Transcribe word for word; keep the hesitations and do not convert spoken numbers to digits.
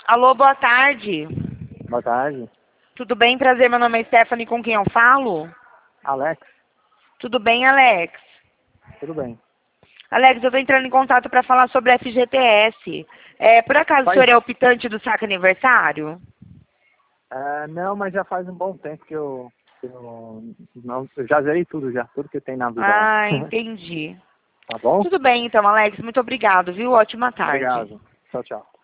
Alô, boa tarde. Boa tarde. Tudo bem? Prazer, meu nome é Stephanie, com quem eu falo? Alex, Tudo bem, Alex? tudo bem. Alex, eu estou entrando em contato para falar sobre a F G T S. É, por acaso Faz- o senhor é optante do saque aniversário? É, não, mas já faz um bom tempo que eu, que eu, não, eu já zerei tudo já, tudo que tem na vida lá. Ah, entendi. Tá bom? Tudo bem, então, Alex. Muito obrigado, viu? Ótima tarde. Obrigado. Tchau, tchau.